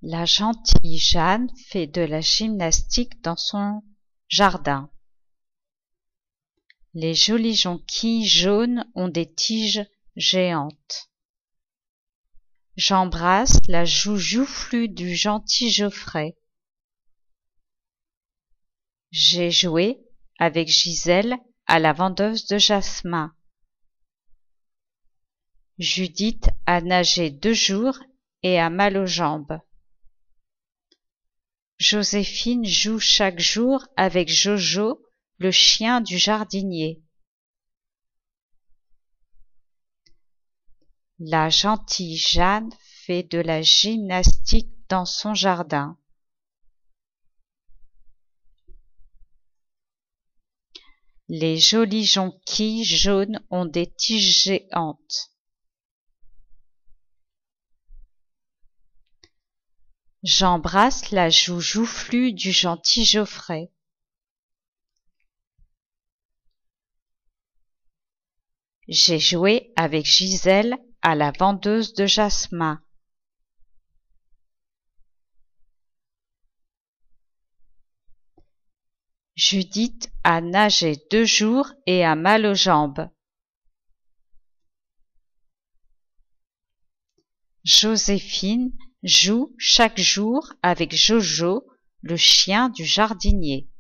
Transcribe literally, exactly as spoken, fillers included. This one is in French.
La gentille Jeanne fait de la gymnastique dans son jardin. Les jolies jonquilles jaunes ont des tiges géantes. J'embrasse la joue joufflue du gentil Geoffrey. J'ai joué avec Gisèle à la vendeuse de jasmin. Judith a nagé deux jours et a mal aux jambes. Joséphine joue chaque jour avec Jojo, le chien du jardinier. La gentille Jeanne fait de la gymnastique dans son jardin. Les jolies jonquilles jaunes ont des tiges géantes. J'embrasse la joue joufflue du gentil Geoffrey. J'ai joué avec Gisèle à la vendeuse de jasmin. Judith a nagé deux jours et a mal aux jambes. Joséphine joue chaque jour avec Jojo, le chien du jardinier.